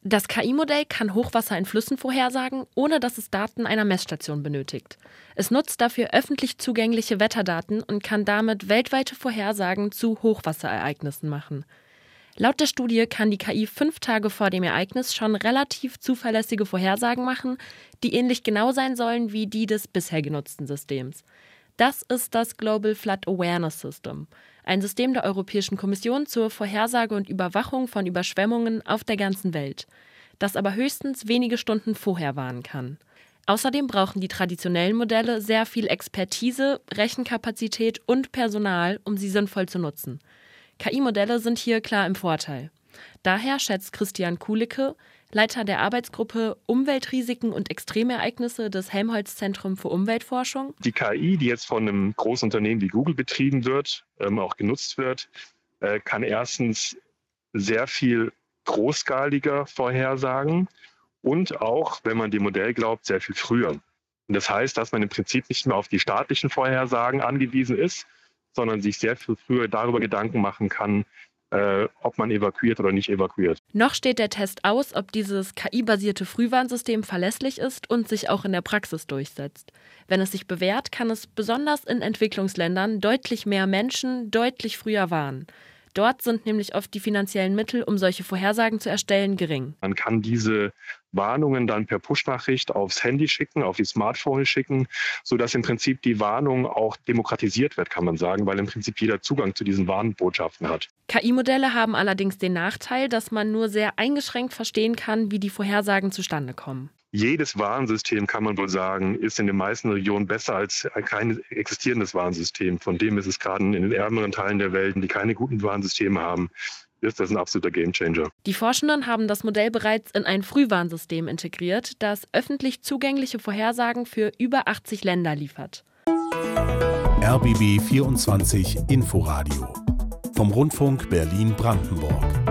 Das KI-Modell kann Hochwasser in Flüssen vorhersagen, ohne dass es Daten einer Messstation benötigt. Es nutzt dafür öffentlich zugängliche Wetterdaten und kann damit weltweite Vorhersagen zu Hochwasserereignissen machen. Laut der Studie kann die KI 5 Tage vor dem Ereignis schon relativ zuverlässige Vorhersagen machen, die ähnlich genau sein sollen wie die des bisher genutzten Systems. Das ist das Global Flood Awareness System, ein System der Europäischen Kommission zur Vorhersage und Überwachung von Überschwemmungen auf der ganzen Welt, das aber höchstens wenige Stunden vorher warnen kann. Außerdem brauchen die traditionellen Modelle sehr viel Expertise, Rechenkapazität und Personal, um sie sinnvoll zu nutzen. KI-Modelle sind hier klar im Vorteil. Daher schätzt Christian Kulicke, Leiter der Arbeitsgruppe Umweltrisiken und Extremereignisse des Helmholtz-Zentrum für Umweltforschung. Die KI, die jetzt von einem großen Unternehmen wie Google betrieben wird, auch genutzt wird, kann erstens sehr viel großskaliger vorhersagen und auch, wenn man dem Modell glaubt, sehr viel früher. Und das heißt, dass man im Prinzip nicht mehr auf die staatlichen Vorhersagen angewiesen ist, sondern sich sehr viel früher darüber Gedanken machen kann, ob man evakuiert oder nicht evakuiert. Noch steht der Test aus, ob dieses KI-basierte Frühwarnsystem verlässlich ist und sich auch in der Praxis durchsetzt. Wenn es sich bewährt, kann es besonders in Entwicklungsländern deutlich mehr Menschen deutlich früher warnen. Dort sind nämlich oft die finanziellen Mittel, um solche Vorhersagen zu erstellen, gering. Man kann diese Warnungen dann per Push-Nachricht aufs Handy schicken, auf die Smartphone schicken, sodass im Prinzip die Warnung auch demokratisiert wird, kann man sagen, weil im Prinzip jeder Zugang zu diesen Warnbotschaften hat. KI-Modelle haben allerdings den Nachteil, dass man nur sehr eingeschränkt verstehen kann, wie die Vorhersagen zustande kommen. Jedes Warnsystem, kann man wohl sagen, ist in den meisten Regionen besser als kein existierendes Warnsystem. Von dem ist es gerade in den ärmeren Teilen der Welt, die keine guten Warnsysteme haben, ist das ein absoluter Gamechanger. Die Forschenden haben das Modell bereits in ein Frühwarnsystem integriert, das öffentlich zugängliche Vorhersagen für über 80 Länder liefert. RBB 24 Inforadio vom Rundfunk Berlin-Brandenburg.